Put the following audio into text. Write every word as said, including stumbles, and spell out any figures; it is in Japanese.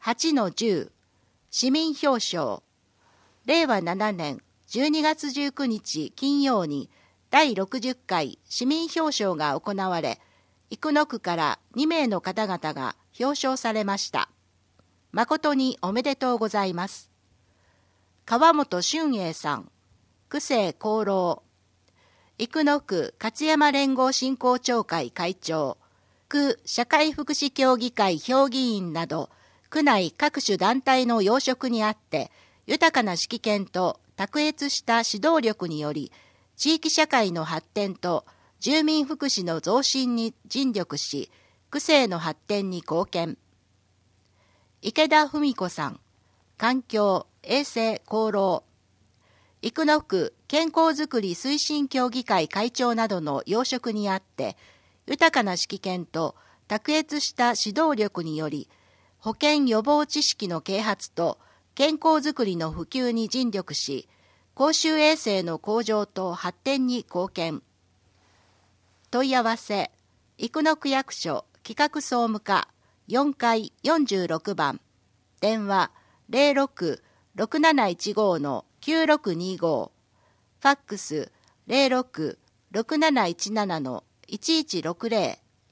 はちのじゅう 市民表彰。れいわななねんじゅうにがつじゅうくにち金曜にだいろくじゅっかい市民表彰が行われ、生野区からにめいの方々が表彰されました。誠におめでとうございます。川本俊英さん、区政功労。生野区勝山連合振興協会会長、区社会福祉協議会評議員など、区内各種団体の要職にあって、豊かな指揮権と卓越した指導力により、地域社会の発展と住民福祉の増進に尽力し、区政の発展に貢献。池田文子さん、環境衛生功労。生野区健康づくり推進協議会会長などの要職にあって、豊かな指揮権と卓越した指導力により、保健予防知識の啓発と健康づくりの普及に尽力し、公衆衛生の向上と発展に貢献。問い合わせ、生野区役所企画総務課よんかいよんじゅうろくばん、電話 ゼロろく ろくなないちご きゅうろくにご、ファックス ゼロろく ろくなないちなな いちいちろくゼロ